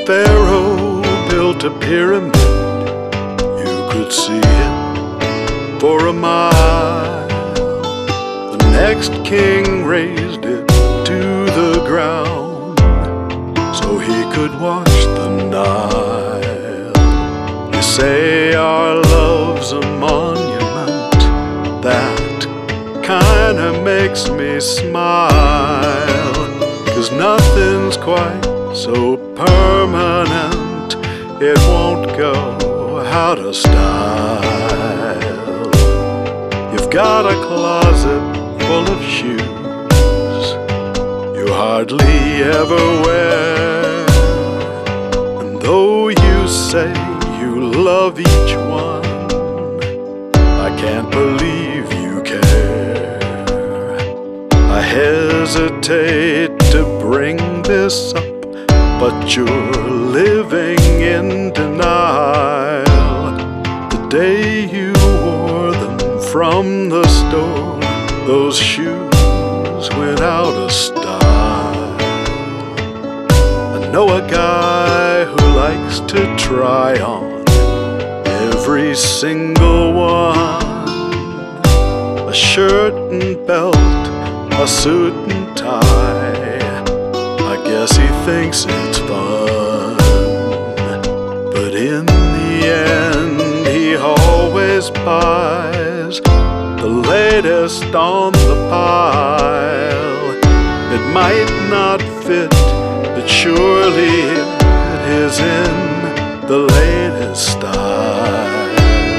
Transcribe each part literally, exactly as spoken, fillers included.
Pharaoh built a pyramid, you could see it for a mile. The next king raised it to the ground so he could watch the Nile. You say our love's a monument, that kinda makes me smile, 'cause nothing's quite so permanent, it won't go out of style. You've got a closet full of shoes you hardly ever wear, and though you say you love each one, I can't believe you care. I hesitate to bring this up, but you're living in denial. The day you wore them from the store, those shoes went out of style. I know a guy who likes to try on every single one, a shirt and belt, a suit and tie. I guess he thinks it's fun, but in the end he always buys the latest on the pile. It might not fit, but surely it is in the latest style.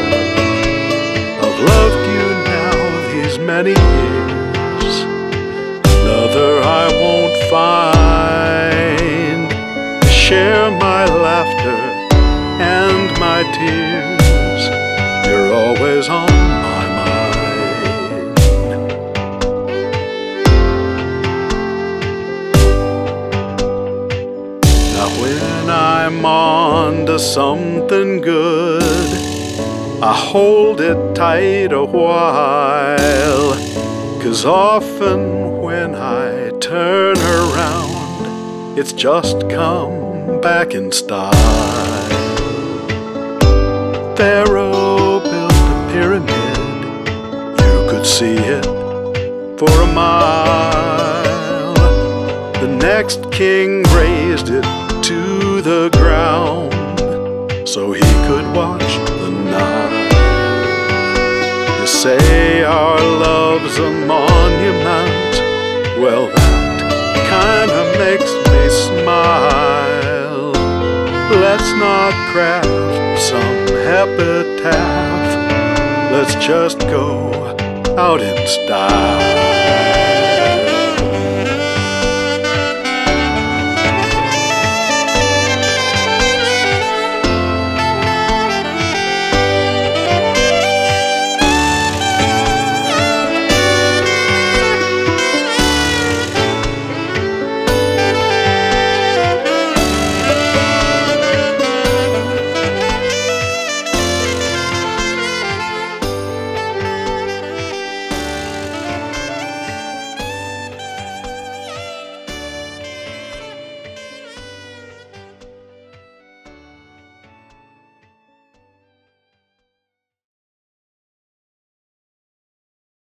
I've loved you now these many years, another I won't find to share my laughter and my tears. You're always on my mind. Now when I'm on to something good, I hold it tight a while, 'cause often when I turn around, it's just come back in style. Pharaoh built a pyramid, you could see it for a mile. The next king raised it to the ground so he could watch the Nile. You say our love's a monument, well that kinda makes me smile. Let's not craft some epitaph, let's just go out in style.